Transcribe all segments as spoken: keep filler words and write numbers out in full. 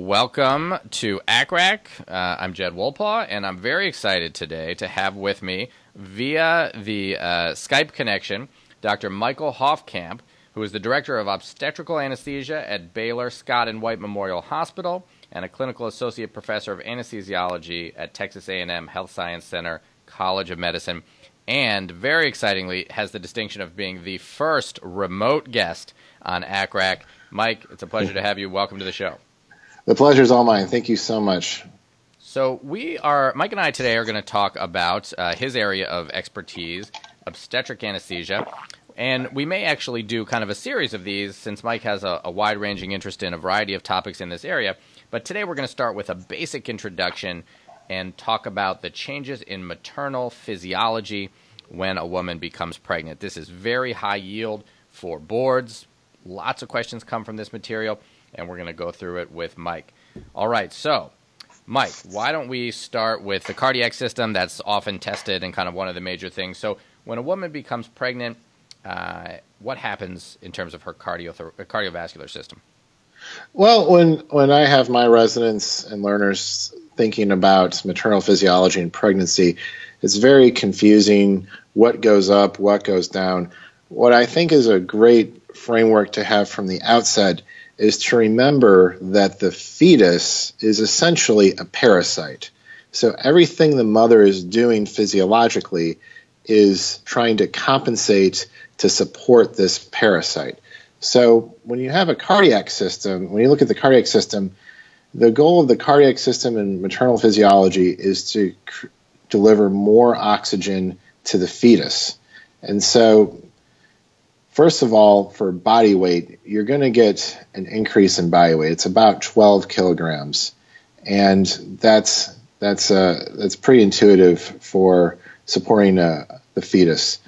welcome to A C R A C. Uh, I'm Jed Wolpaw, and I'm very excited today to have with me, via the uh, Skype connection, Doctor Michael Hofkamp, who is the Director of Obstetrical Anesthesia at Baylor Scott and White Memorial Hospital and a Clinical Associate Professor of Anesthesiology at Texas A and M Health Science Center, College of Medicine, and, very excitingly, has the distinction of being the first remote guest on A C R A C. Mike, it's a pleasure to have you. Welcome to the show. The pleasure is all mine. Thank you so much. So we are, Mike and I today are going to talk about uh, his area of expertise, obstetric anesthesia, and we may actually do kind of a series of these since Mike has a, a wide-ranging interest in a variety of topics in this area. But today we're going to start with a basic introduction and talk about the changes in maternal physiology when a woman becomes pregnant. This is very high yield for boards. Lots of questions come from this material, and we're going to go through it with Mike. All right, so Mike, why don't we start with the cardiac system? That's often tested and kind of one of the major things. So when a woman becomes pregnant, uh, what happens in terms of her cardio cardiovascular system? Well, when when I have my residents and learners thinking about maternal physiology and pregnancy, it's very confusing what goes up, what goes down. What I think is a great framework to have from the outset is to remember that the fetus is essentially a parasite. So everything the mother is doing physiologically is trying to compensate to support this parasite. So when you have a cardiac system, when you look at the cardiac system, the goal of the cardiac system in maternal physiology is to cr- deliver more oxygen to the fetus. And so first of all, for body weight, you're going to get an increase in body weight. It's about twelve kilograms, and that's that's uh, that's pretty intuitive for supporting uh, the fetus.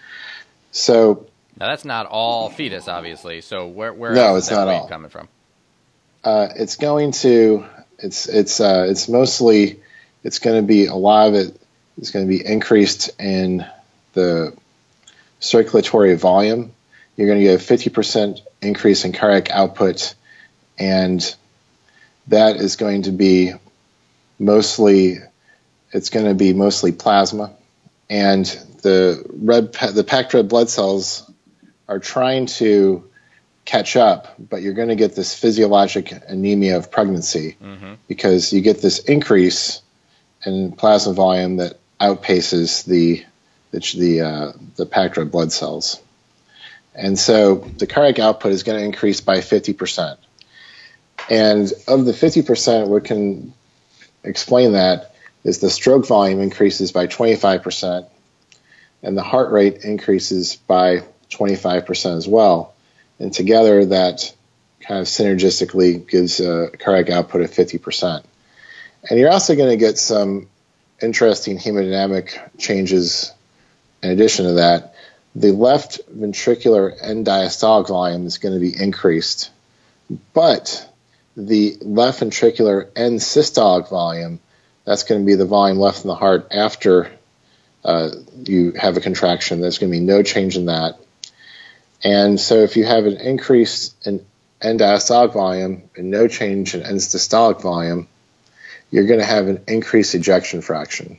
So now that's not all fetus, obviously. So where where no, else it's is that not weight all coming from? Uh, it's going to it's it's uh, it's mostly it's going to be a lot of it is going to be increased in the circulatory volume. You're going to get a fifty percent increase in cardiac output, and that is going to be mostly, it's going to be mostly plasma. And the red, the packed red blood cells are trying to catch up, but you're going to get this physiologic anemia of pregnancy mm-hmm. because you get this increase in plasma volume that outpaces the the the, uh, the packed red blood cells. And so the cardiac output is going to increase by fifty percent. And of the fifty percent, what can explain that is the stroke volume increases by twenty-five percent, and the heart rate increases by twenty-five percent as well. And together, that kind of synergistically gives a cardiac output of fifty percent. And you're also going to get some interesting hemodynamic changes in addition to that. The left ventricular end diastolic volume is going to be increased, but the left ventricular end systolic volume, that's going to be the volume left in the heart after uh, you have a contraction. There's going to be no change in that. And so if you have an increase in end diastolic volume and no change in end systolic volume, you're going to have an increased ejection fraction.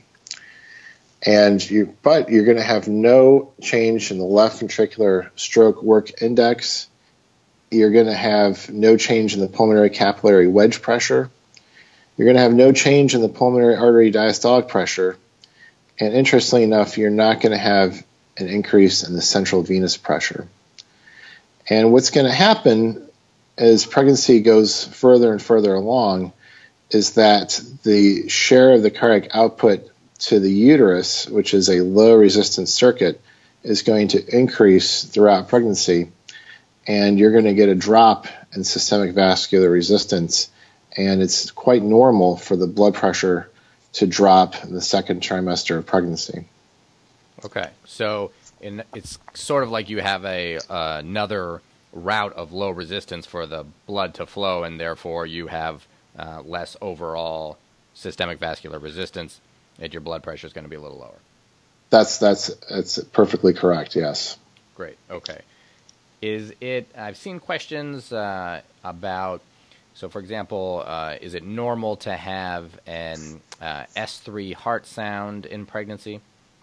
And you, but you're going to have no change in the left ventricular stroke work index. You're going to have no change in the pulmonary capillary wedge pressure. You're going to have no change in the pulmonary artery diastolic pressure. And interestingly enough, you're not going to have an increase in the central venous pressure. And what's going to happen as pregnancy goes further and further along is that the share of the cardiac output to the uterus, which is a low resistance circuit, is going to increase throughout pregnancy, and you're going to get a drop in systemic vascular resistance, and it's quite normal for the blood pressure to drop in the second trimester of pregnancy. Okay, so in, it's sort of like you have a uh, another route of low resistance for the blood to flow, and therefore you have uh, less overall systemic vascular resistance, and your blood pressure is going to be a little lower. That's that's that's perfectly correct. Yes. Great. Okay. Is it? I've seen questions uh, about So, for example, uh, is it normal to have an uh, S three heart sound in pregnancy?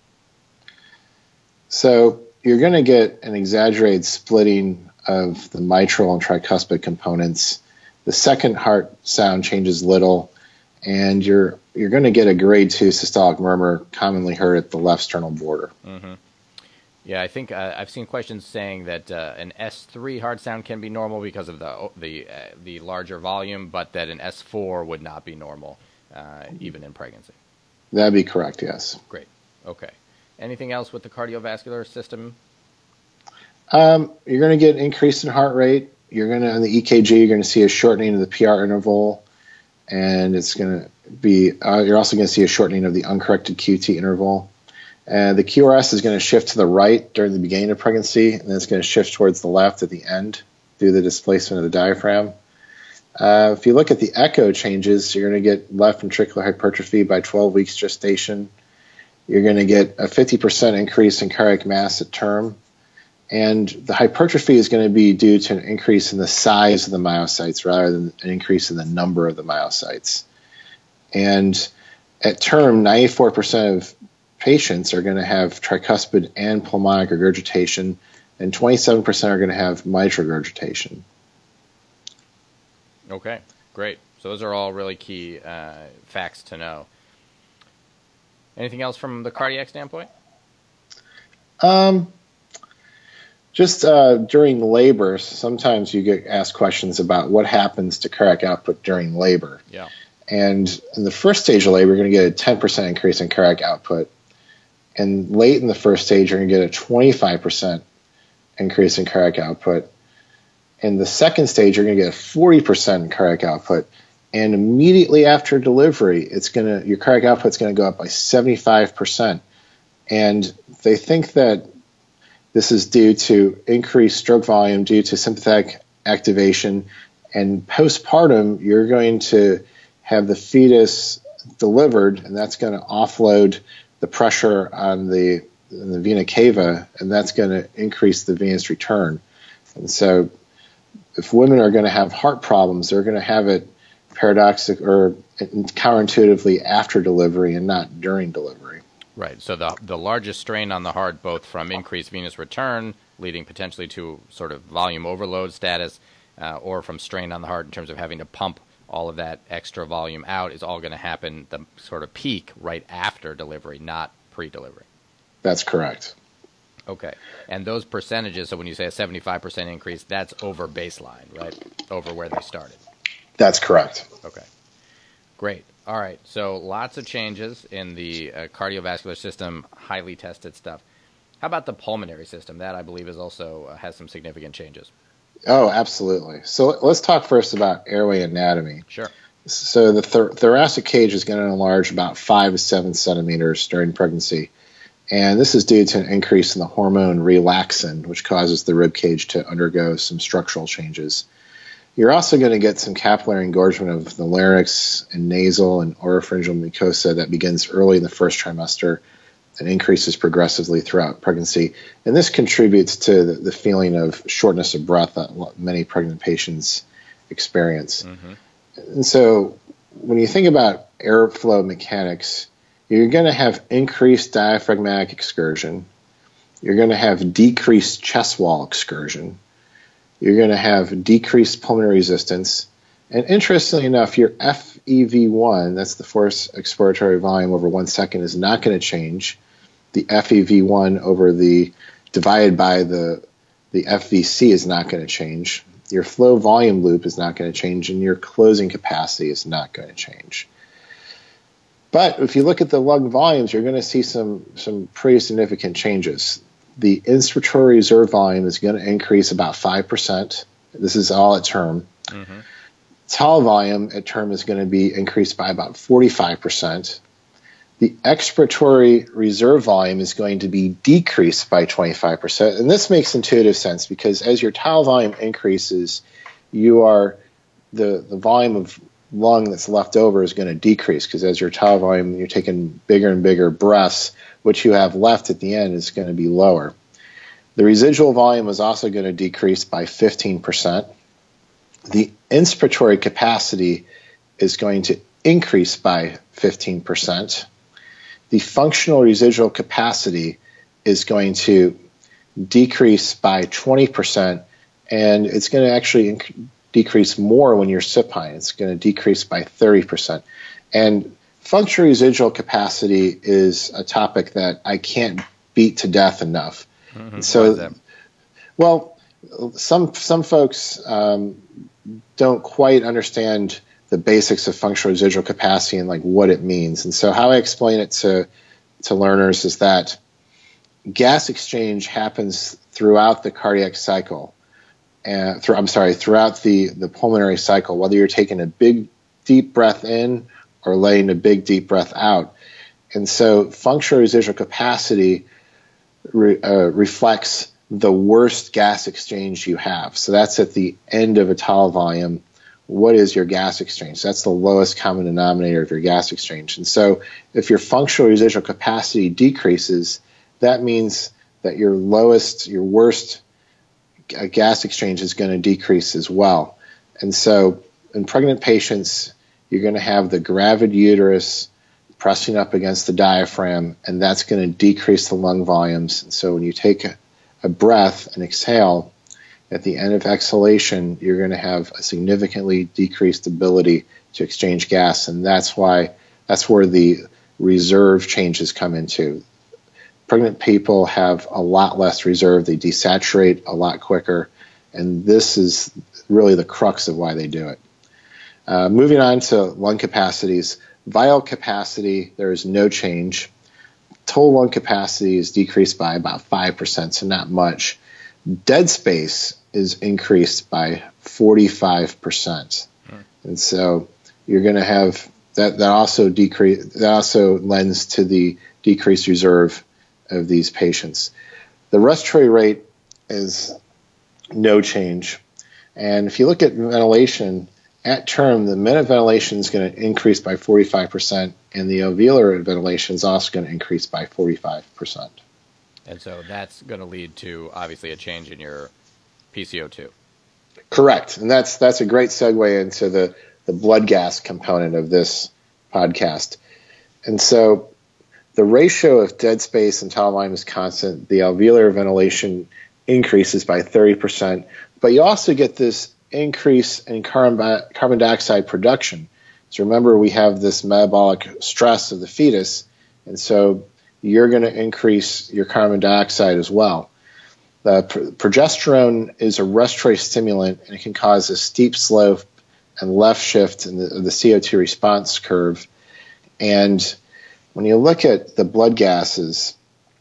So you're going to get an exaggerated splitting of the mitral and tricuspid components. The second heart sound changes little, and you're you're going to get a grade two systolic murmur commonly heard at the left sternal border. Mm-hmm. Yeah, I think uh, I've seen questions saying that uh, an S three heart sound can be normal because of the the uh, the larger volume, but that an S four would not be normal, uh, even in pregnancy. That'd be correct, yes. Great. Okay. Anything else with the cardiovascular system? Um, you're going to get an increase in heart rate. You're going to, on the E K G, you're going to see a shortening of the P R interval, and it's going to be, uh, you're also going to see a shortening of the uncorrected Q T interval. And the Q R S is going to shift to the right during the beginning of pregnancy, and then it's going to shift towards the left at the end due to the displacement of the diaphragm. Uh, if you look at the echo changes, you're going to get left ventricular hypertrophy by twelve weeks gestation. You're going to get a fifty percent increase in cardiac mass at term. And the hypertrophy is going to be due to an increase in the size of the myocytes rather than an increase in the number of the myocytes. And at term, ninety-four percent of patients are going to have tricuspid and pulmonic regurgitation, and twenty-seven percent are going to have mitral regurgitation. Okay, great. So those are all really key uh, facts to know. Anything else from the cardiac standpoint? Um, just uh, during labor, sometimes you get asked questions about what happens to cardiac output during labor. Yeah. And in the first stage of labor, you're going to get a ten percent increase in cardiac output. And late in the first stage, you're going to get a twenty-five percent increase in cardiac output. In the second stage, you're going to get a forty percent in cardiac output. And immediately after delivery, it's going to your cardiac output is going to go up by seventy-five percent. And they think that this is due to increased stroke volume due to sympathetic activation. And postpartum, you're going to have the fetus delivered, and that's going to offload the pressure on the, the vena cava, and that's going to increase the venous return. And so if women are going to have heart problems, they're going to have it paradoxic or counterintuitively after delivery and not during delivery. Right. So the the largest strain on the heart, both from increased venous return, leading potentially to sort of volume overload status, uh, or from strain on the heart in terms of having to pump all of that extra volume out, is all going to happen, the sort of peak right after delivery, not pre-delivery. That's correct. Okay. And those percentages, so when you say a seventy-five percent increase, that's over baseline, right? Over where they started. That's correct. Okay. Great. All right. So lots of changes in the uh, cardiovascular system, highly tested stuff. How about the pulmonary system? That, I believe, is also uh, has some significant changes. Oh, absolutely. So let's talk first about airway anatomy. Sure. So the thor- thoracic cage is going to enlarge about five to seven centimeters during pregnancy. And this is due to an increase in the hormone relaxin, which causes the rib cage to undergo some structural changes. You're also going to get some capillary engorgement of the larynx and nasal and oropharyngeal mucosa that begins early in the first trimester and increases progressively throughout pregnancy. And this contributes to the, the feeling of shortness of breath that many pregnant patients experience. Mm-hmm. And so when you think about airflow mechanics, you're going to have increased diaphragmatic excursion. You're going to have decreased chest wall excursion. You're going to have decreased pulmonary resistance. And interestingly enough, your F E V one, that's the forced expiratory volume over one second, is not going to change. The F E V one over the divided by the, the F V C is not going to change. Your flow volume loop is not going to change, and your closing capacity is not going to change. But if you look at the lung volumes, you're going to see some, some pretty significant changes. The inspiratory reserve volume is going to increase about five percent. This is all at term. Mm-hmm. Tal volume at term is going to be increased by about forty-five percent. The expiratory reserve volume is going to be decreased by twenty-five percent. And this makes intuitive sense because as your tal volume increases, you are the, the volume of lung that's left over is going to decrease because as your tal volume, you're taking bigger and bigger breaths, what you have left at the end is going to be lower. The residual volume is also going to decrease by fifteen percent. the inspiratory capacity is going to increase by fifteen percent. The functional residual capacity is going to decrease by twenty percent, and it's going to actually inc- decrease more when you're supine. It's going to decrease by thirty percent. And functional residual capacity is a topic that I can't beat to death enough. Mm-hmm. So, well, some some folks um, don't quite understand the basics of functional residual capacity and like what it means. And so how I explain it to to learners is that gas exchange happens throughout the cardiac cycle. And through, I'm sorry, throughout the, the pulmonary cycle, whether you're taking a big deep breath in or letting a big deep breath out. And so functional residual capacity re, uh, reflects the worst gas exchange you have. So that's at the end of a tall volume. What is your gas exchange? That's the lowest common denominator of your gas exchange. And so if your functional residual capacity decreases, that means that your lowest, your worst gas exchange is going to decrease as well. And so in pregnant patients, you're going to have the gravid uterus pressing up against the diaphragm, and that's going to decrease the lung volumes. And so when you take a, a breath and exhale, at the end of exhalation, you're going to have a significantly decreased ability to exchange gas, and that's why that's where the reserve changes come into. Pregnant people have a lot less reserve. They desaturate a lot quicker, and this is really the crux of why they do it. Uh, moving on to lung capacities. Vital capacity, there is no change. Total lung capacity is decreased by about five percent, so not much. Dead space is increased by forty-five percent. Hmm. And so you're going to have that, that also decrease, that also lends to the decreased reserve of these patients. The respiratory rate is no change. And if you look at ventilation, at term, the minute ventilation is going to increase by forty-five percent, and the alveolar ventilation is also going to increase by forty-five percent. And so that's going to lead to, obviously, a change in your P C O two. Correct. And that's that's a great segue into the, the blood gas component of this podcast. And so the ratio of dead space and total volume is constant. The alveolar ventilation increases by thirty percent. But you also get this increase in carbon, carbon dioxide production. So remember, we have this metabolic stress of the fetus, and so you're going to increase your carbon dioxide as well. The progesterone is a respiratory stimulant, and it can cause a steep slope and left shift in the, the C O two response curve. And when you look at the blood gases,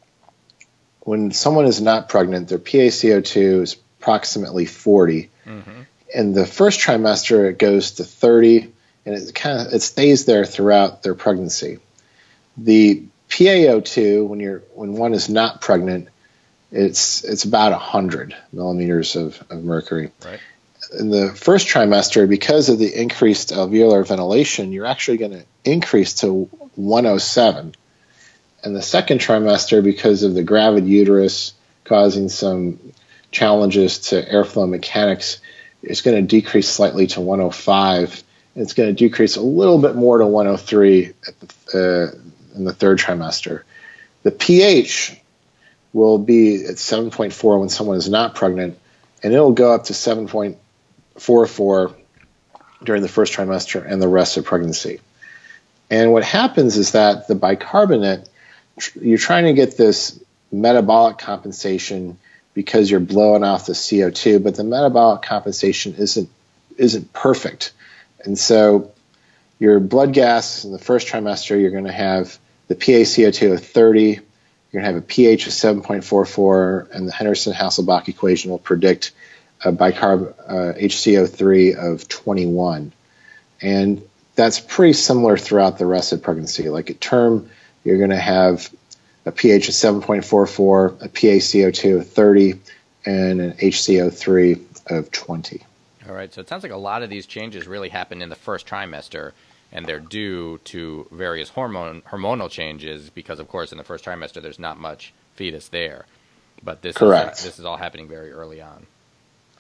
when someone is not pregnant, their P A C O two is approximately forty. Mm-hmm. In the first trimester, it goes to thirty, and it kind of it stays there throughout their pregnancy. The P A O two, when you're when one is not pregnant, it's it's about one hundred millimeters of, of mercury. Right. In the first trimester, because of the increased alveolar ventilation, you're actually going to increase to one oh seven. In the second trimester, because of the gravid uterus causing some challenges to airflow mechanics, it's going to decrease slightly to one oh five. And it's going to decrease a little bit more to one oh three at the, uh, in the third trimester. The pH will be at seven point four when someone is not pregnant, and it'll go up to seven point four four during the first trimester and the rest of pregnancy. And what happens is that the bicarbonate, you're trying to get this metabolic compensation because you're blowing off the C O two, but the metabolic compensation isn't isn't perfect. And so your blood gas in the first trimester, you're going to have the P A C O two of thirty, you're going to have a pH of seven point four four, and the Henderson-Hasselbalch equation will predict a bicarb uh, H C O three of twenty-one. And that's pretty similar throughout the rest of pregnancy. Like at term, you're going to have a pH of seven point four four, a P A C O two of thirty, and an H C O three of twenty. All right, so it sounds like a lot of these changes really happen in the first trimester, and they're due to various hormone hormonal changes because, of course, in the first trimester there's not much fetus there. But this Correct. is uh, this is all happening very early on.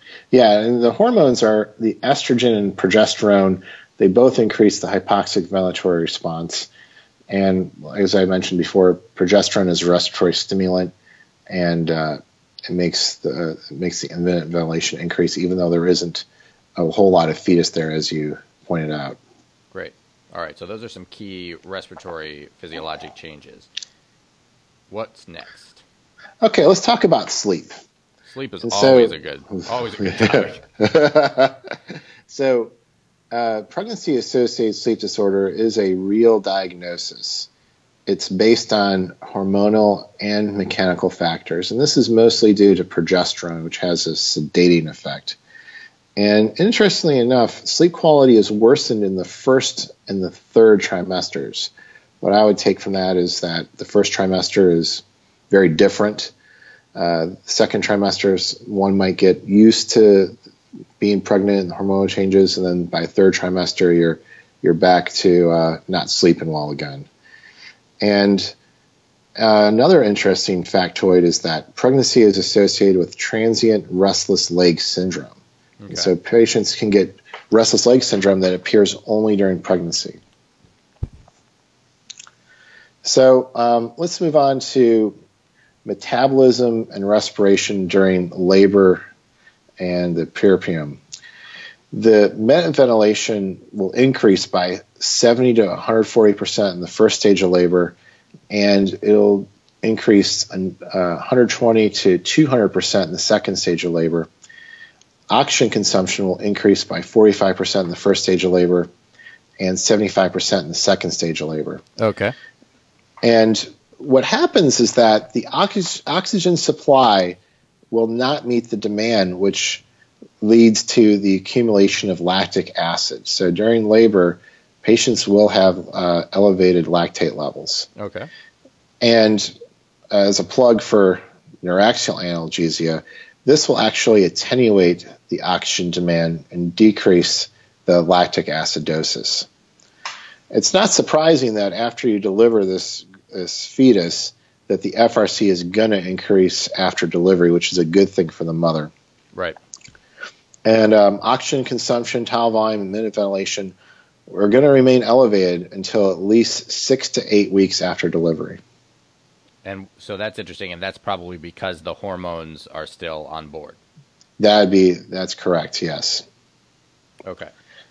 Yeah, and the hormones are the estrogen and progesterone. They both increase the hypoxic ventilatory response. And as I mentioned before, progesterone is a respiratory stimulant, and uh, it makes the it makes the in-minute ventilation increase, even though there isn't a whole lot of fetus there, as you pointed out. Great. All right, so those are some key respiratory physiologic changes. What's next? Okay, let's talk about sleep. Sleep is and always so, a good, always a good topic. so, uh, pregnancy-associated sleep disorder is a real diagnosis. It's based on hormonal and mechanical factors, and this is mostly due to progesterone, which has a sedating effect. And interestingly enough, sleep quality is worsened in the first and the third trimesters. What I would take from that is that the first trimester is very different. Uh, second trimesters, one might get used to being pregnant and hormonal changes, and then by third trimester, you're you're back to uh, not sleeping well again. And uh, another interesting factoid is that pregnancy is associated with transient restless leg syndrome. Okay. So patients can get restless leg syndrome that appears only during pregnancy. So um, let's move on to metabolism and respiration during labor and the perineum. The meant ventilation will increase by seventy to one hundred forty percent in the first stage of labor, and it'll increase uh, one hundred twenty to two hundred percent in the second stage of labor. Oxygen consumption will increase by forty-five percent in the first stage of labor and seventy-five percent in the second stage of labor. Okay. And what happens is that the ox- oxygen supply will not meet the demand, which leads to the accumulation of lactic acid. So during labor, patients will have uh, elevated lactate levels. Okay. And as a plug for neuraxial analgesia, this will actually attenuate the oxygen demand and decrease the lactic acidosis. It's not surprising that after you deliver this, this fetus, that the F R C is going to increase after delivery, which is a good thing for the mother. Right. And um, oxygen consumption, towel volume, and minute ventilation are going to remain elevated until at least six to eight weeks after delivery. And so that's interesting, and that's probably because the hormones are still on board. That'd be that's correct. Yes. Okay.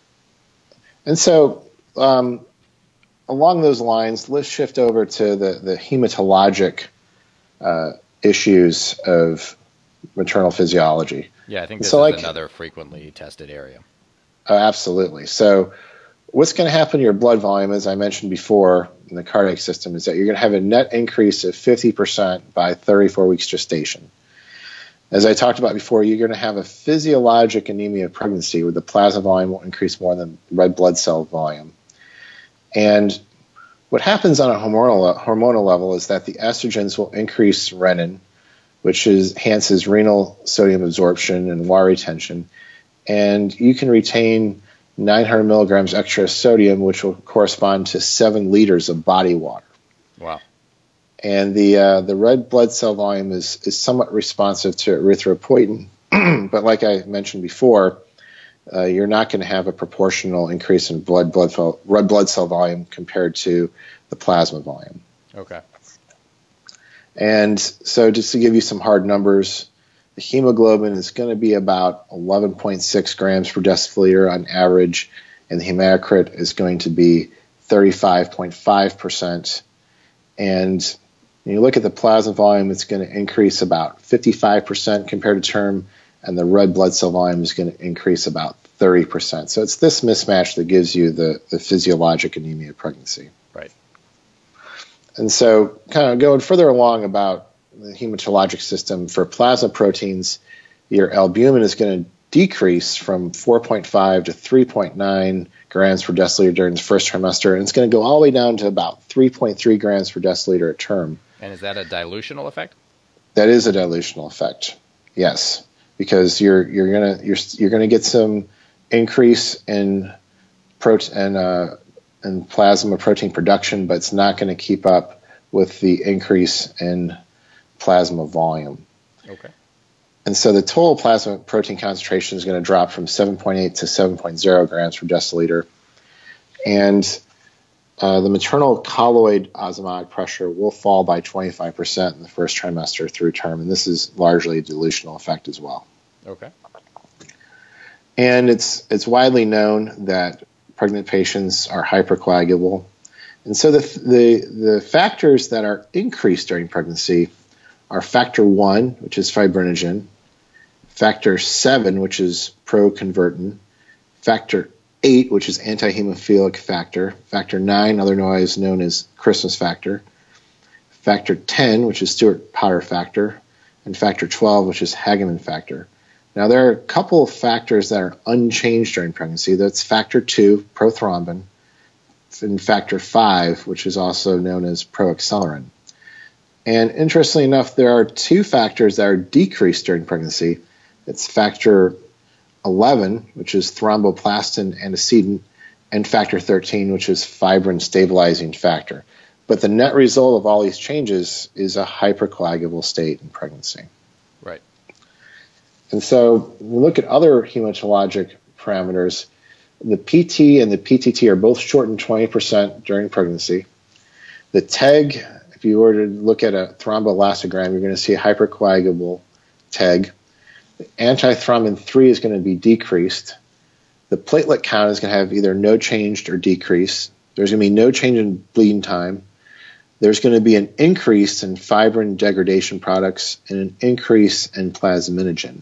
And so, um, along those lines, let's shift over to the the hematologic uh, issues of maternal physiology. Yeah, I think this so is like, another frequently tested area. Uh, absolutely. So, what's going to happen to your blood volume, as I mentioned before, in the cardiac system, is that you're going to have a net increase of fifty percent by thirty-four weeks gestation. As I talked about before, you're going to have a physiologic anemia of pregnancy where the plasma volume will increase more than red blood cell volume. And what happens on a hormonal, hormonal level is that the estrogens will increase renin, which is, enhances renal sodium absorption and water retention. And you can retain nine hundred milligrams extra sodium, which will correspond to seven liters of body water. Wow. And the uh, the red blood cell volume is, is somewhat responsive to erythropoietin. But like I mentioned before, uh, you're not going to have a proportional increase in blood, blood red blood cell volume compared to the plasma volume. Okay. And so just to give you some hard numbers, the hemoglobin is going to be about eleven point six grams per deciliter on average, and the hematocrit is going to be thirty-five point five percent. And when you look at the plasma volume, it's going to increase about fifty-five percent compared to term, and the red blood cell volume is going to increase about thirty percent. So it's this mismatch that gives you the, the physiologic anemia of pregnancy. Right. And so kind of going further along about the hematologic system, for plasma proteins, your albumin is going to decrease from four point five to three point nine grams per deciliter during the first trimester, and it's going to go all the way down to about three point three grams per deciliter at term. And is that a dilutional effect? That is a dilutional effect, yes, because you're you're gonna you're you're gonna get some increase in protein and uh, in plasma protein production, but it's not going to keep up with the increase in plasma volume. Okay. And so the total plasma protein concentration is going to drop from seven point eight to seven point zero grams per deciliter. And uh, the maternal colloid osmotic pressure will fall by twenty-five percent in the first trimester through term. And this is largely a dilutional effect as well. Okay. And it's it's widely known that pregnant patients are hypercoagulable. And so the, the, the factors that are increased during pregnancy are factor one, which is fibrinogen, factor seven, which is proconvertin, factor eight, which is antihemophilic factor, factor nine, otherwise known as Christmas factor, factor ten, which is Stewart-Potter factor, and factor twelve, which is Hagemann factor. Now, there are a couple of factors that are unchanged during pregnancy. That's factor two, prothrombin, and factor five, which is also known as proaccelerin. And interestingly enough, there are two factors that are decreased during pregnancy. It's factor eleven, which is thromboplastin antecedent, and factor thirteen, which is fibrin stabilizing factor. But the net result of all these changes is a hypercoagulable state in pregnancy. Right. And so we look at other hematologic parameters. The P T and the P T T are both shortened twenty percent during pregnancy. The T E G, if you were to look at a thromboelastogram, you're going to see a hypercoagulable T E G. The antithrombin three is going to be decreased. The platelet count is going to have either no change or decrease. There's going to be no change in bleeding time. There's going to be an increase in fibrin degradation products and an increase in plasminogen.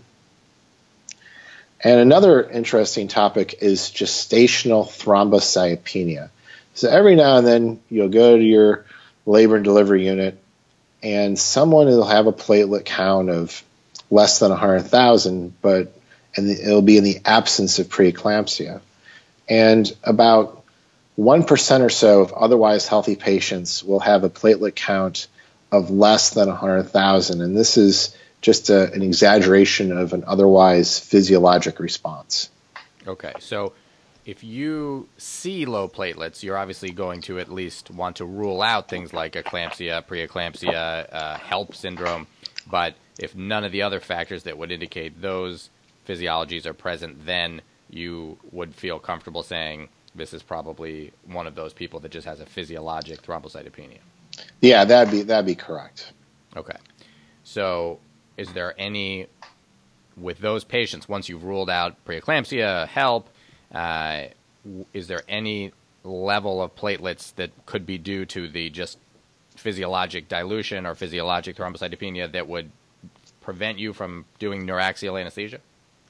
And another interesting topic is gestational thrombocytopenia. So every now and then you'll go to your labor and delivery unit and someone will have a platelet count of less than one hundred thousand, but and it'll be in the absence of preeclampsia. And about one percent or so of otherwise healthy patients will have a platelet count of less than one hundred thousand. And this is just a, an exaggeration of an otherwise physiologic response. Okay, so if you see low platelets, you're obviously going to at least want to rule out things like eclampsia, preeclampsia, uh, HELLP syndrome. But if none of the other factors that would indicate those physiologies are present, then you would feel comfortable saying this is probably one of those people that just has a physiologic thrombocytopenia. Yeah, that'd be that'd be correct. Okay. So is there any, with those patients, once you've ruled out preeclampsia, HELLP, uh, is there any level of platelets that could be due to the just physiologic dilution or physiologic thrombocytopenia that would prevent you from doing neuraxial anesthesia?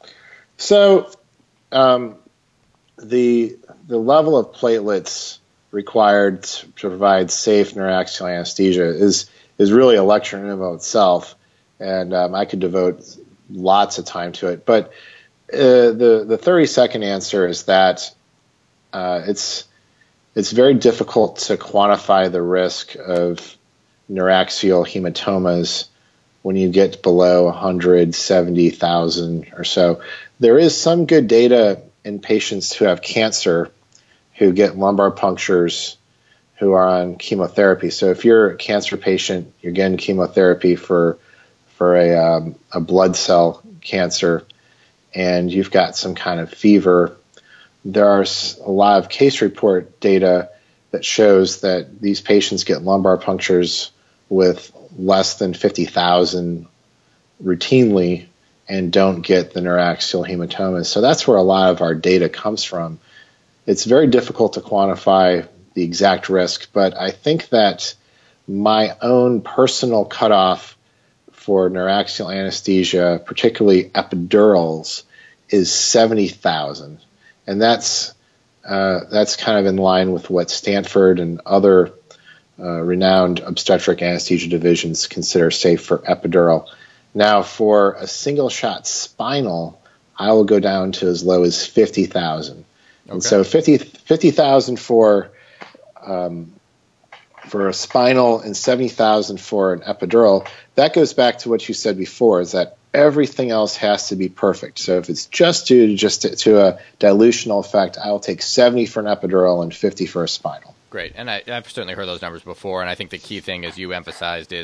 So um, the the level of platelets required to provide safe neuraxial anesthesia is is really a lecture in and of itself, and um, I could devote lots of time to it. But uh, the the thirty second answer is that uh, it's it's very difficult to quantify the risk of neuraxial hematomas when you get below one hundred seventy thousand or so. There is some good data in patients who have cancer who get lumbar punctures who are on chemotherapy. So if you're a cancer patient, you're getting chemotherapy for for a, um, a blood cell cancer, and you've got some kind of fever, there are a lot of case report data that shows that these patients get lumbar punctures with less than fifty thousand routinely and don't get the neuraxial hematomas. So that's where a lot of our data comes from. It's very difficult to quantify the exact risk, but I think that my own personal cutoff for neuraxial anesthesia, particularly epidurals, is seventy thousand. And that's uh, that's kind of in line with what Stanford and other uh, renowned obstetric anesthesia divisions consider safe for epidural. Now, for a single shot spinal, I will go down to as low as fifty thousand. Okay. And so fifty thousand for um, for a spinal and seventy thousand for an epidural. That goes back to what you said before, is that everything else has to be perfect. So if it's just due to just to, to a dilutional effect, I'll take seventy for an epidural and fifty for a spinal. Great. And I, I've certainly heard those numbers before, and I think the key thing, as you emphasized, is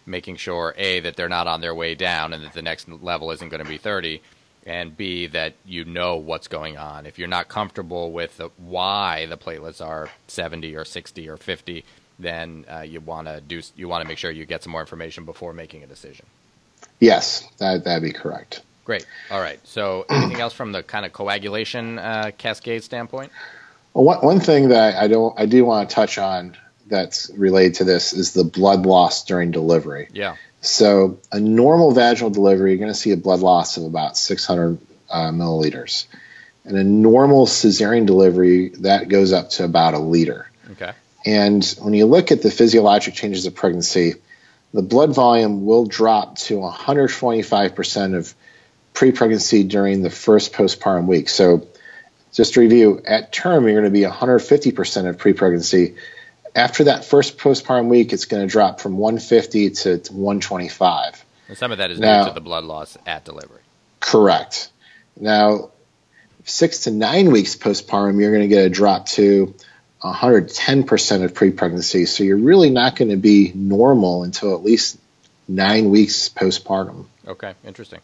making sure, A, that they're not on their way down and that the next level isn't going to be thirty, and B, that you know what's going on. If you're not comfortable with the, why the platelets are seventy or sixty or fifty, then uh, you want to do you want to make sure you get some more information before making a decision. Yes, that that'd be correct. Great. All right. So anything else from the kind of coagulation uh, cascade standpoint? Well, one, one thing that I don't I do want to touch on that's related to this is the blood loss during delivery. Yeah. So a normal vaginal delivery, you're going to see a blood loss of about six hundred uh, milliliters. And a normal cesarean delivery, that goes up to about a liter. Okay. And when you look at the physiologic changes of pregnancy, the blood volume will drop to one hundred twenty-five percent of pre-pregnancy during the first postpartum week. So just to review, at term, you're going to be one hundred fifty percent of pre-pregnancy. After that first postpartum week, it's going to drop from one hundred fifty to one hundred twenty-five. And some of that is now, due to the blood loss at delivery. Correct. Now, six to nine weeks postpartum, you're going to get a drop to one hundred ten percent of pre-pregnancy. So you're really not going to be normal until at least nine weeks postpartum. Okay, interesting.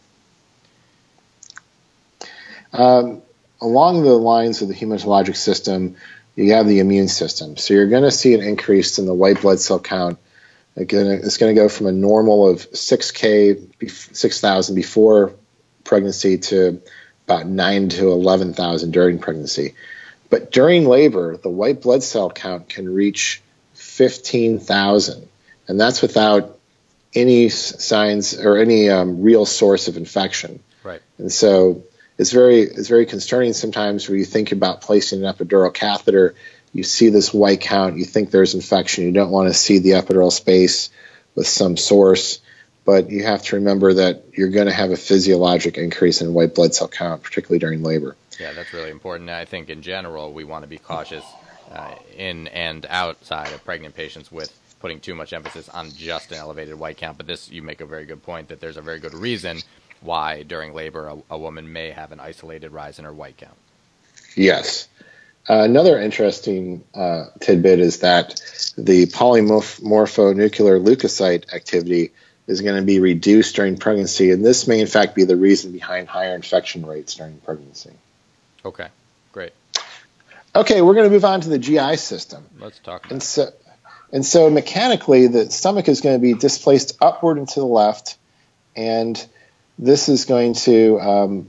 Um, along the lines of the hematologic system, you have the immune system. So you're going to see an increase in the white blood cell count. Again, it's going to go from a normal of six K, six thousand before pregnancy to about nine to eleven thousand during pregnancy. But during labor, the white blood cell count can reach fifteen thousand, and that's without any signs or any um, real source of infection. Right. And so it's very it's very concerning sometimes when you think about placing an epidural catheter. You see this white count, you think there's infection, you don't want to see the epidural space with some source, but you have to remember that you're going to have a physiologic increase in white blood cell count, particularly during labor. Yeah, that's really important. I think in general we want to be cautious uh, in and outside of pregnant patients with putting too much emphasis on just an elevated white count, but this, you make a very good point that there's a very good reason why during labor a, a woman may have an isolated rise in her white count. Yes. Uh, another interesting uh, tidbit is that the polymorphonuclear leukocyte activity is going to be reduced during pregnancy, and this may in fact be the reason behind higher infection rates during pregnancy. Okay, great. Okay, we're going to move on to the G I system. Let's talk about and so, and so mechanically, the stomach is going to be displaced upward and to the left, and this is going to um,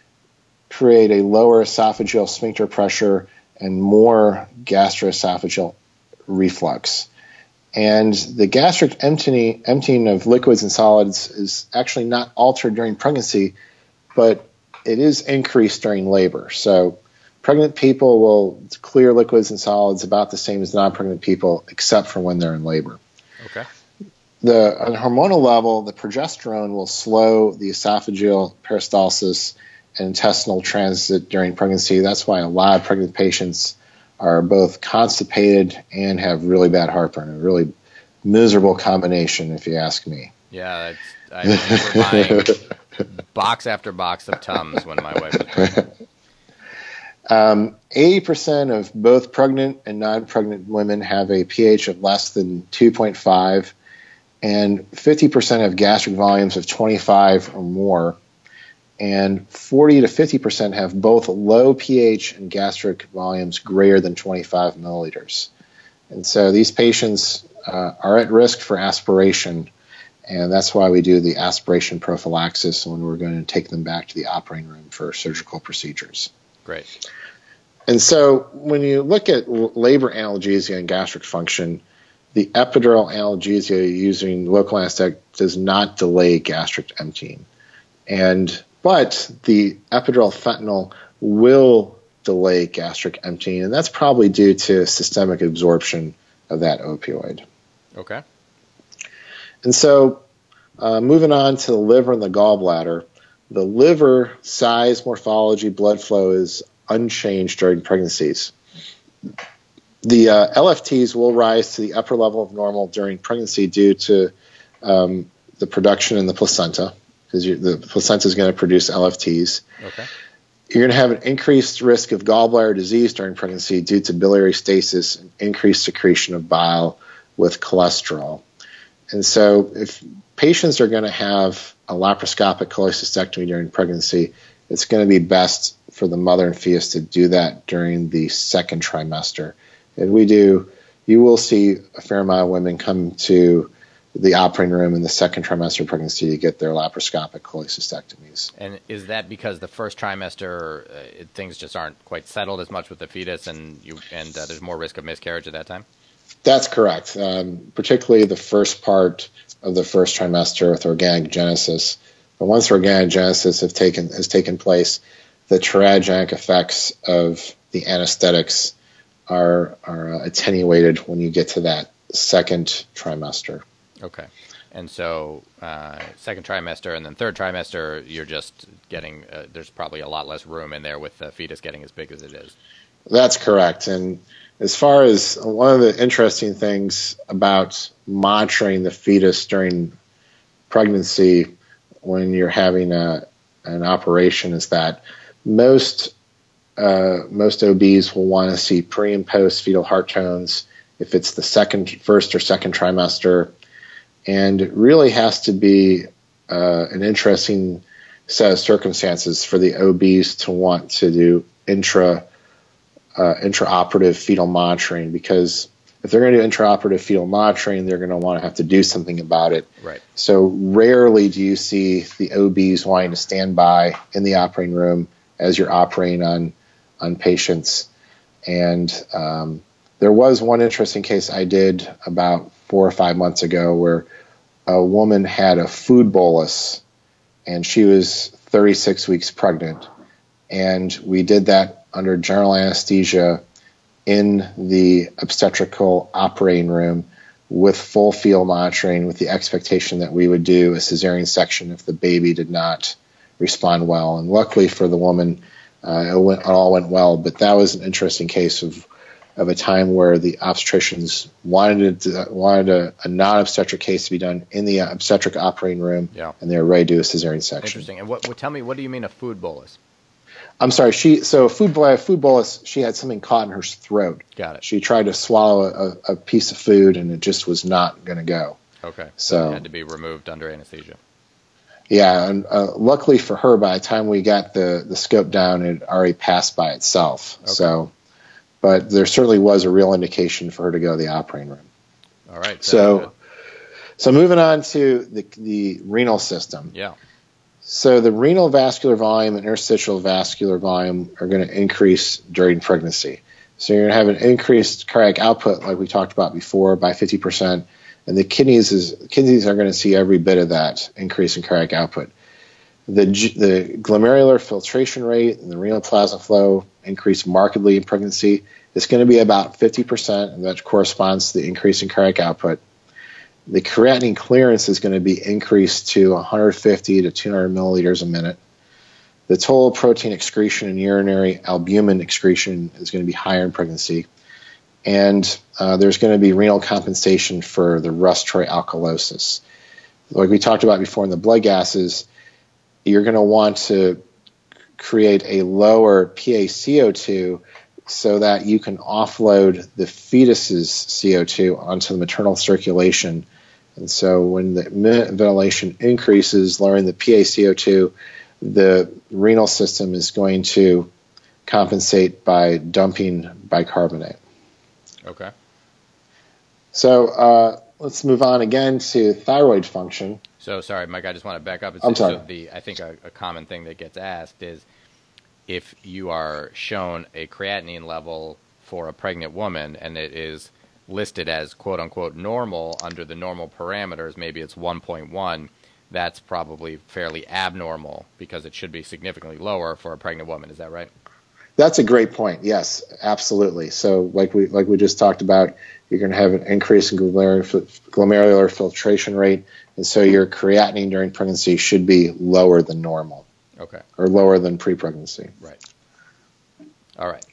create a lower esophageal sphincter pressure and more gastroesophageal reflux. And the gastric emptying, emptying of liquids and solids is actually not altered during pregnancy, but it is increased during labor. So pregnant people will clear liquids and solids about the same as non-pregnant people, except for when they're in labor. Okay. The, on a hormonal level, the progesterone will slow the esophageal peristalsis and intestinal transit during pregnancy. That's why a lot of pregnant patients are both constipated and have really bad heartburn. A really miserable combination, if you ask me. Yeah, it's, I remember buying box after box of Tums when my wife was pregnant. Um, eighty percent of both pregnant and non-pregnant women have a pH of less than two point five, and fifty percent have gastric volumes of twenty-five or more. And forty to fifty percent have both low pH and gastric volumes greater than twenty-five milliliters. And so these patients uh, are at risk for aspiration, and that's why we do the aspiration prophylaxis when we're going to take them back to the operating room for surgical procedures. Great. And so when you look at labor analgesia and gastric function, the epidural analgesia using local anesthetic does not delay gastric emptying. And But the epidural fentanyl will delay gastric emptying, and that's probably due to systemic absorption of that opioid. Okay. And so uh, moving on to the liver and the gallbladder, the liver size, morphology, blood flow is unchanged during pregnancies. The uh, L F Ts will rise to the upper level of normal during pregnancy due to um, the production in the placenta, because the placenta is going to produce L F Ts. Okay. You're going to have an increased risk of gallbladder disease during pregnancy due to biliary stasis and increased secretion of bile with cholesterol. And so if patients are going to have a laparoscopic cholecystectomy during pregnancy, it's going to be best for the mother and fetus to do that during the second trimester. And we do, you will see a fair amount of women come to the operating room in the second trimester of pregnancy to get their laparoscopic cholecystectomies. And is that because the first trimester, uh, things just aren't quite settled as much with the fetus, and you and uh, there's more risk of miscarriage at that time? That's correct. Um, particularly the first part of the first trimester with organogenesis. But once organogenesis have taken has taken place, the teratogenic effects of the anesthetics are are uh, attenuated when you get to that second trimester. Okay. And so uh, second trimester and then third trimester, you're just getting, uh, there's probably a lot less room in there with the fetus getting as big as it is. That's correct. And as far as one of the interesting things about monitoring the fetus during pregnancy when you're having a, an operation is that most uh, most O Bs will want to see pre and post fetal heart tones if it's the second, first or second trimester. And it really has to be uh, an interesting set of circumstances for the O Bs to want to do intra uh, intraoperative fetal monitoring, because if they're going to do intraoperative fetal monitoring, they're going to want to have to do something about it. Right. So rarely do you see the O Bs wanting to stand by in the operating room as you're operating on on patients. And um, there was one interesting case I did about four or five months ago where a woman had a food bolus and she was thirty-six weeks pregnant. And we did that under general anesthesia in the obstetrical operating room with full fetal monitoring, with the expectation that we would do a cesarean section if the baby did not respond well. And luckily for the woman, uh, it, went, it all went well. But that was an interesting case of of a time where the obstetricians wanted to, wanted a, a non-obstetric case to be done in the obstetric operating room, yeah. and they were ready to do a cesarean section. Interesting. And what, what? Tell me, what do you mean a food bolus? I'm sorry. She so food food bolus. She had something caught in her throat. Got it. She tried to swallow a, a piece of food, and it just was not going to go. Okay. So it had to be removed under anesthesia. Yeah, and uh, luckily for her, by the time we got the the scope down, it already passed by itself. Okay. So. But there certainly was a real indication for her to go to the operating room. All right. So, good. so moving on to the, the renal system. Yeah. So the renal vascular volume and interstitial vascular volume are going to increase during pregnancy. So you're going to have an increased cardiac output, like we talked about before, by fifty percent. And the kidneys is kidneys are going to see every bit of that increase in cardiac output. The, the glomerular filtration rate and the renal plasma flow increase markedly in pregnancy. It's going to be about fifty percent, and that corresponds to the increase in cardiac output. The creatinine clearance is going to be increased to one hundred fifty to two hundred milliliters a minute. The total protein excretion and urinary albumin excretion is going to be higher in pregnancy. And uh, there's going to be renal compensation for the respiratory alkalosis. Like we talked about before in the blood gases, you're going to want to create a lower P a C O two so that you can offload the fetus's C O two onto the maternal circulation. And so when the minute ventilation increases, lowering the P a C O two, the renal system is going to compensate by dumping bicarbonate. Okay. So uh, let's move on again to thyroid function. So, sorry, Mike, I just want to back up. It's, I'm sorry. So the, I think a, a common thing that gets asked is if you are shown a creatinine level for a pregnant woman and it is listed as quote-unquote normal under the normal parameters, maybe it's one point one, that's probably fairly abnormal because it should be significantly lower for a pregnant woman. Is that right? That's a great point. Yes, absolutely. So like we like we just talked about, you're going to have an increase in glomerular, glomerular filtration rate, and so your creatinine during pregnancy should be lower than normal. Okay. Or lower than pre-pregnancy. Right. All right.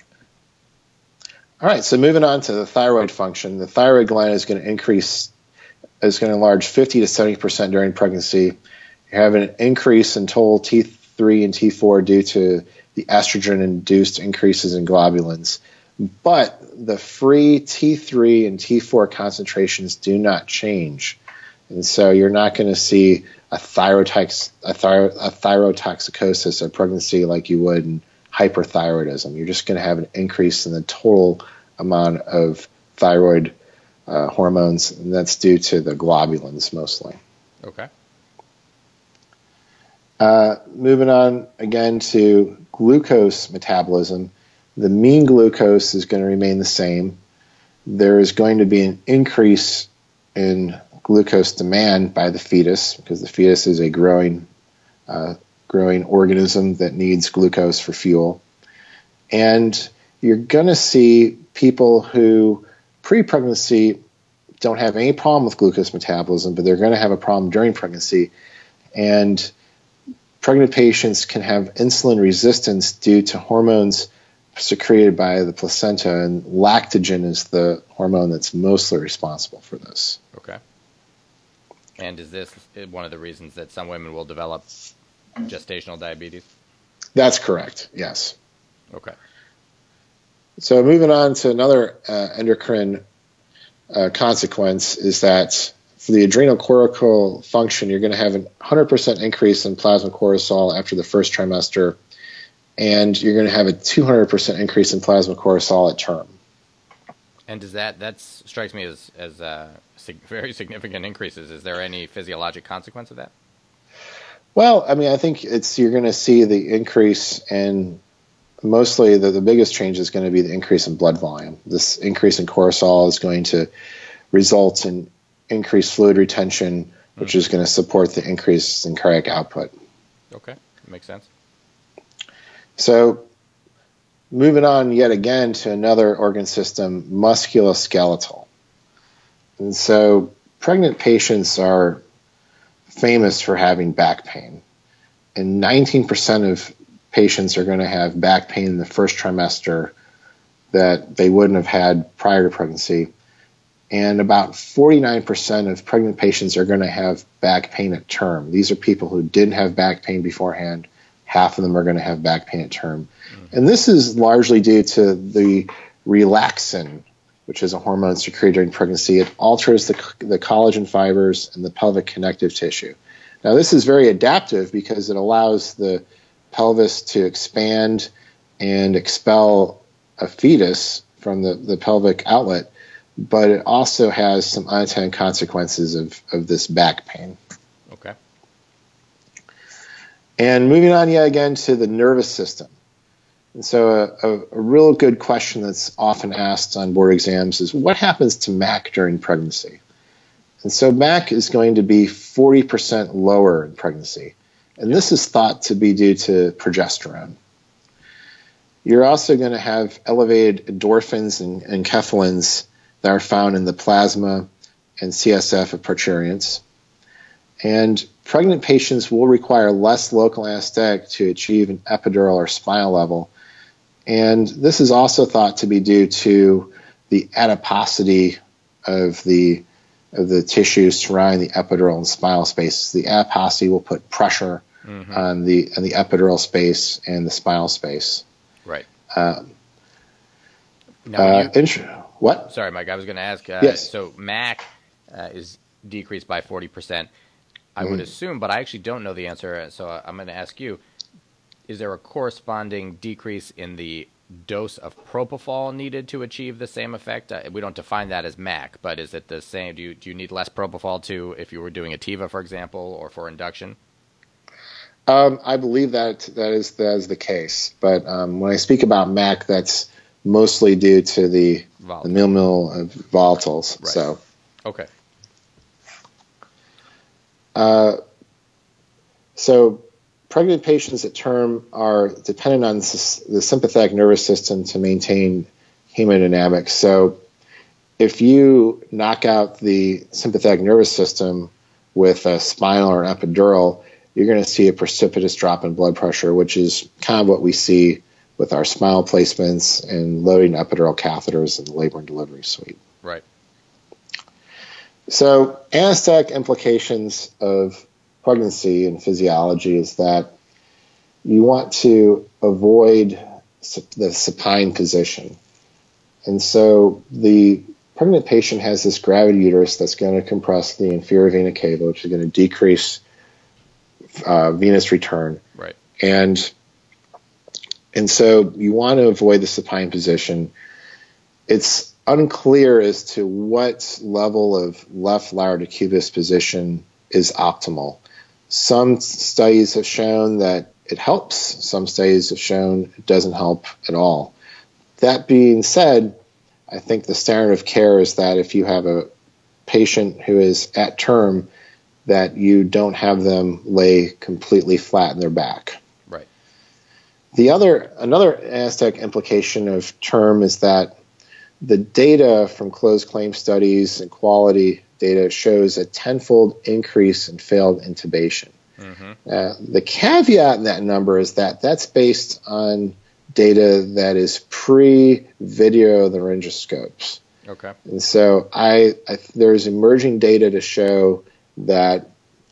All right, so moving on to the thyroid function. The thyroid gland is going to increase, is going to enlarge fifty to seventy percent during pregnancy. You have an increase in total T three and T four due to the estrogen-induced increases in globulins. But the free T three and T four concentrations do not change. And so you're not going to see a, thyrotox, a, thyro, a thyrotoxicosis of pregnancy like you would in hyperthyroidism. You're just going to have an increase in the total amount of thyroid uh, hormones, and that's due to the globulins mostly. Okay. Uh, moving on again to glucose metabolism, the mean glucose is going to remain the same. There is going to be an increase in glucose demand by the fetus because the fetus is a growing, uh, growing organism that needs glucose for fuel. And you're going to see people who pre-pregnancy don't have any problem with glucose metabolism, but they're going to have a problem during pregnancy. And pregnant patients can have insulin resistance due to hormones secreted by the placenta, and lactogen is the hormone that's mostly responsible for this. Okay. And is this one of the reasons that some women will develop gestational diabetes? That's correct, yes. Okay. So moving on to another uh, endocrine uh, consequence is that for the adrenal cortical function, you're going to have a one hundred percent increase in plasma cortisol after the first trimester, and you're going to have a two hundred percent increase in plasma cortisol at term. And does that that strikes me as as uh, sig- very significant increases? Is there any physiologic consequence of that? Well, I mean, I think it's you're going to see the increase in mostly the, the biggest change is going to be the increase in blood volume. This increase in cortisol is going to result in increased fluid retention, which mm-hmm. is going to support the increase in cardiac output. Okay, that makes sense. So moving on yet again to another organ system, musculoskeletal. And so pregnant patients are famous for having back pain. And nineteen percent of patients are going to have back pain in the first trimester that they wouldn't have had prior to pregnancy. And about forty-nine percent of pregnant patients are going to have back pain at term. These are people who didn't have back pain beforehand. Half of them are going to have back pain at term. Mm-hmm. And this is largely due to the relaxin, which is a hormone secreted during pregnancy. It alters the, the collagen fibers and the pelvic connective tissue. Now, this is very adaptive because it allows the pelvis to expand and expel a fetus from the, the pelvic outlet, but it also has some unintended consequences of, of this back pain. Okay. And moving on yet again to the nervous system. And so a, a, a real good question that's often asked on board exams is what happens to M A C during pregnancy? And so M A C is going to be forty percent lower in pregnancy. And this is thought to be due to progesterone. You're also going to have elevated endorphins and, and enkephalins that are found in the plasma and C S F of parturients. And pregnant patients will require less local anesthetic to achieve an epidural or spinal level. And this is also thought to be due to the adiposity of the of the tissues surrounding the epidural and spinal spaces. The adiposity will put pressure mm-hmm. on the on the epidural space and the spinal space. Right. Um, now, uh, you, int- what? Sorry, Mike. I was going to ask. Uh, yes. So M A C uh, is decreased by forty percent. I mm-hmm. would assume, but I actually don't know the answer, so I'm going to ask you. Is there a corresponding decrease in the dose of propofol needed to achieve the same effect? Uh, we don't define that as M A C, but is it the same? Do you, do you need less propofol to, if you were doing a TIVA, for example, or for induction? Um, I believe that that is, that is the case. But um, when I speak about M A C, that's mostly due to the, the mil-mil of volatiles. Right. So. Okay. Uh, so pregnant patients at term are dependent on the, the sympathetic nervous system to maintain hemodynamics. So if you knock out the sympathetic nervous system with a spinal or an epidural, you're going to see a precipitous drop in blood pressure, which is kind of what we see with our spinal placements and loading epidural catheters in the labor and delivery suite. Right. So anesthetic implications of pregnancy and physiology is that you want to avoid the supine position. And so the pregnant patient has this gravity uterus that's going to compress the inferior vena cava, which is going to decrease uh, venous return. Right. And and so you want to avoid the supine position. It's unclear as to what level of left lateral decubus position is optimal. Some studies have shown that it helps. Some studies have shown it doesn't help at all. That being said, I think the standard of care is that if you have a patient who is at term, that you don't have them lay completely flat in their back. Right. The other, another anesthetic implication of term is that the data from closed claim studies and quality data shows a tenfold increase in failed intubation. Mm-hmm. Uh, the caveat in that number is that that's based on data that is pre-video laryngoscopes. Okay. And so I, I there's emerging data to show that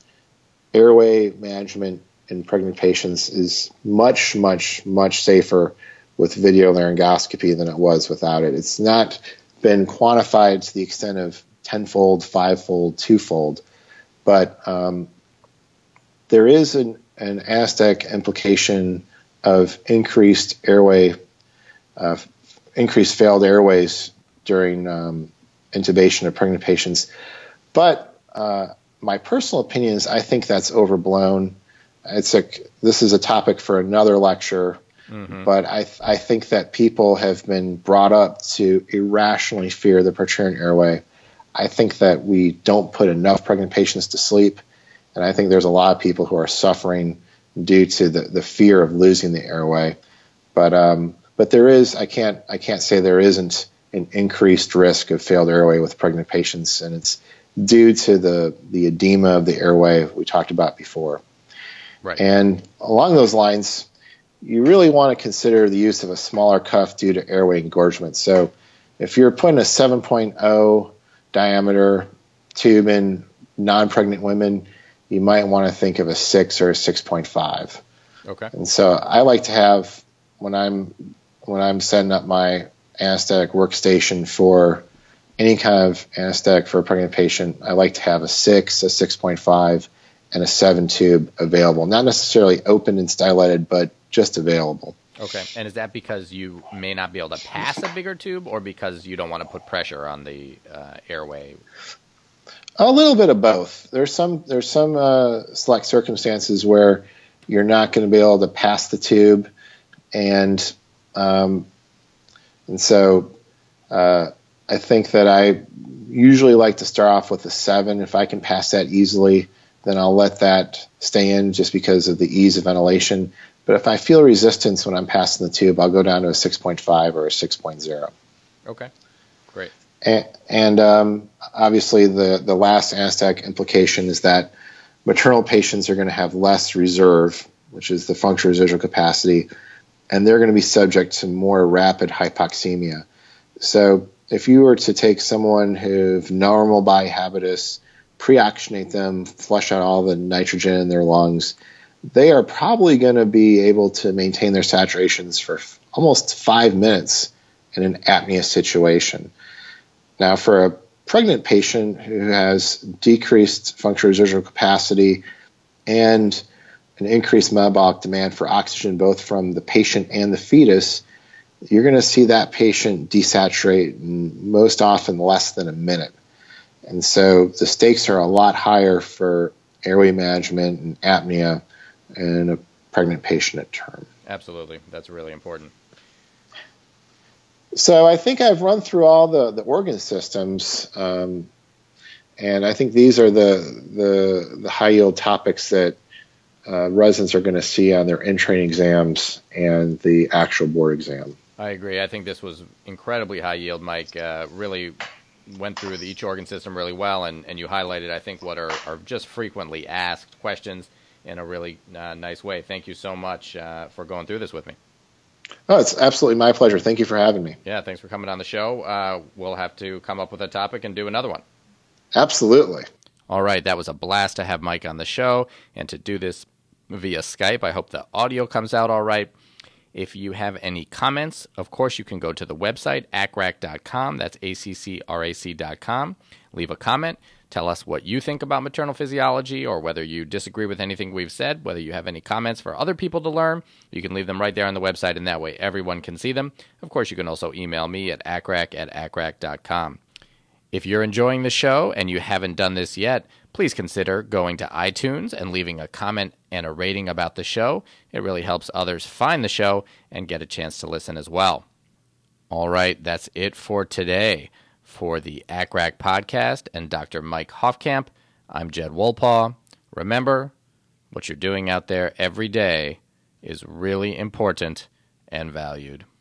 airway management in pregnant patients is much, much, much safer with video laryngoscopy than it was without it. It's not been quantified to the extent of tenfold, fivefold, twofold, but um, there is an, an anesthetic implication of increased airway, uh, increased failed airways during um, intubation of pregnant patients. But uh, my personal opinion is I think that's overblown. It's a, this is a topic for another lecture. Mm-hmm. But I th- I think that people have been brought up to irrationally fear the protruding airway. I think that we don't put enough pregnant patients to sleep, and I think there's a lot of people who are suffering due to the, the fear of losing the airway. But um, but there is I can't I can't say there isn't an increased risk of failed airway with pregnant patients, and it's due to the the edema of the airway we talked about before. Right. And along those lines, you really want to consider the use of a smaller cuff due to airway engorgement. So if you're putting a seven point oh diameter tube in non-pregnant women, you might want to think of a six or a six point five. Okay. And so I like to have, when I'm when I'm setting up my anesthetic workstation for any kind of anesthetic for a pregnant patient, I like to have a six, a six point five, and a seven tube available. Not necessarily open and styleted, but just available. Okay. And is that because you may not be able to pass a bigger tube, or because you don't want to put pressure on the uh, airway? A little bit of both. There's some there's some uh, select circumstances where you're not going to be able to pass the tube, and um, and so uh, I think that I usually like to start off with a seven. If I can pass that easily, then I'll let that stay in just because of the ease of ventilation. But if I feel resistance when I'm passing the tube, I'll go down to a six point five or a six point oh. Okay, great. And, and um, obviously the, the last anesthetic implication is that maternal patients are going to have less reserve, which is the functional residual capacity, and they're going to be subject to more rapid hypoxemia. So if you were to take someone who've normal body habitus, pre-oxygenate them, flush out all the nitrogen in their lungs, they are probably going to be able to maintain their saturations for f- almost five minutes in an apnea situation. Now, for a pregnant patient who has decreased functional residual capacity and an increased metabolic demand for oxygen, both from the patient and the fetus, you're going to see that patient desaturate in most often less than a minute. And so the stakes are a lot higher for airway management and apnea in a pregnant patient at term. Absolutely. That's really important. So I think I've run through all the, the organ systems, um, and I think these are the the, the high-yield topics that uh, residents are going to see on their in-training exams and the actual board exam. I agree. I think this was incredibly high-yield, Mike. Uh, really went through the, each organ system really well, and, and you highlighted, I think, what are, are just frequently asked questions in a really uh, nice way. Thank you so much uh, for going through this with me. Oh, it's absolutely my pleasure. Thank you for having me. Yeah, thanks for coming on the show. Uh, we'll have to come up with a topic and do another one. Absolutely. All right, that was a blast to have Mike on the show and to do this via Skype. I hope the audio comes out all right. If you have any comments, of course, you can go to the website, A C C R A C dot com. That's A C C R A C dot com. Leave a comment. Tell us what you think about maternal physiology or whether you disagree with anything we've said, whether you have any comments for other people to learn. You can leave them right there on the website, and that way everyone can see them. Of course, you can also email me at A C C R A C at A C C R A C dot com. If you're enjoying the show and you haven't done this yet, please consider going to iTunes and leaving a comment and a rating about the show. It really helps others find the show and get a chance to listen as well. All right, that's it for today. For the A C C R A C podcast and Doctor Mike Hofkamp, I'm Jed Wolpaw. Remember, what you're doing out there every day is really important and valued.